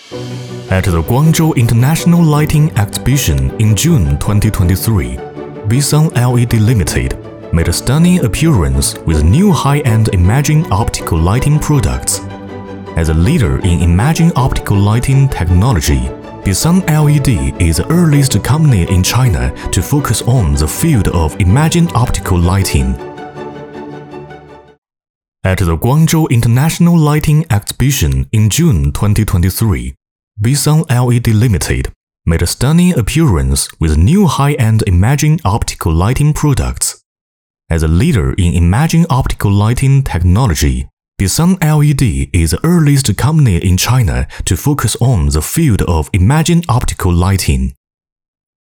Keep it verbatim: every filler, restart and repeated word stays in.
At the Guangzhou International Lighting Exhibition in June twenty twenty-three, Visun L E D Limited made a stunning appearance with new high-end imaging optical lighting products. As a leader in imaging optical lighting technology, Visun L E D is the earliest company in China to focus on the field of imaging optical lighting. At the Guangzhou International Lighting Exhibition in June twenty twenty-three, Visun L E D Limited made a stunning appearance with new high-end imaging optical lighting products. As a leader in imaging optical lighting technology, Visun L E D is the earliest company in China to focus on the field of imaging optical lighting.